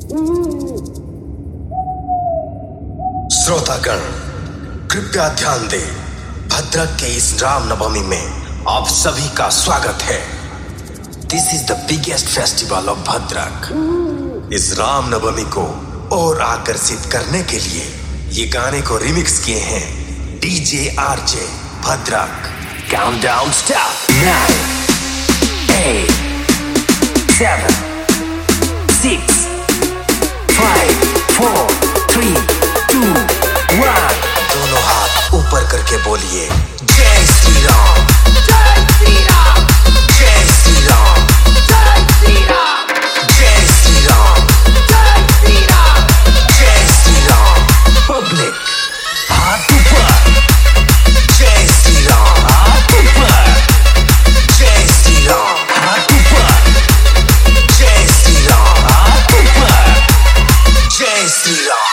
श्रोतागण कृपया ध्यान दें, भद्रक के इस रामनवमी में आप सभी का स्वागत है। This is the biggest festival of Bhadrak. इस रामनवमी को और आकर्षित करने के लिए ये गाने को रिमिक्स किए हैं DJ RJ Bhadrak. Countdown start 9 8 7 6 5 4 3 2 1। दोनों हाथ ऊपर करके बोलिए जय श्री राम, जय श्री राम, जय श्री राम, जय श्री राम, जय श्री राम, जय श्री राम, जय श्री राम। पब्लिक हाथ ऊपर, जय श्री राम, हाथ ऊपर, जय श्री राम, हाथ ऊपर, जय श्री राम, हाथ ऊपर, जय श्री राम।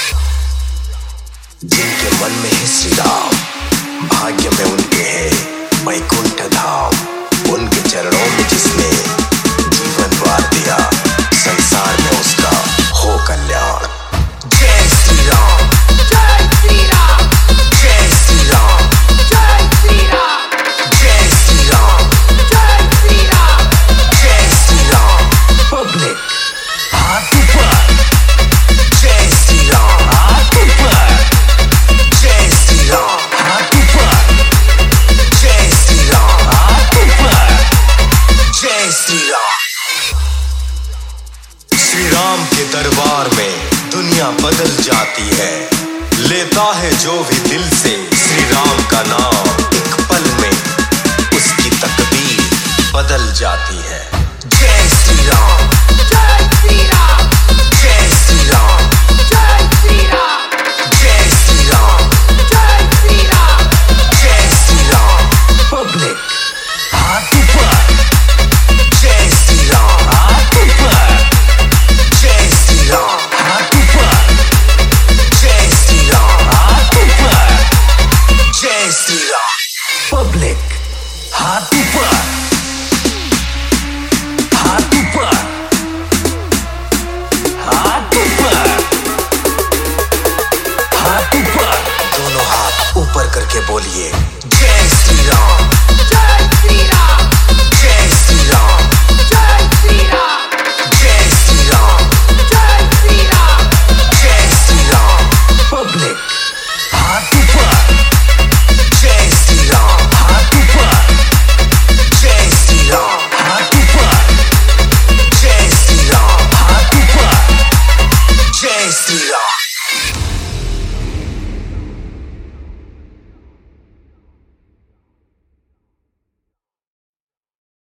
जिनके मन में है श्री राम, भाग्य में उनके है वैकुंठ धाम। उनके चरणों में जिसने जीवन वार दिया, संसार में उसका हो कल्याण। जय श्री राम, जय श्री राम, जय श्री राम, जय श्री राम, जय श्री राम, जय श्री राम, जय श्री राम। पब्लिक हाथ ऊपर, जय श्री राम, हाथ ऊपर, जय श्री राम, हाथ ऊपर, जय श्री राम, हाथ ऊपर, जय श्री राम। श्री राम के दरबार में दुनिया बदल जाती है। लेता है जो भी दिल से श्री राम का नाम, एक पल में उसकी तकदीर बदल जाती है।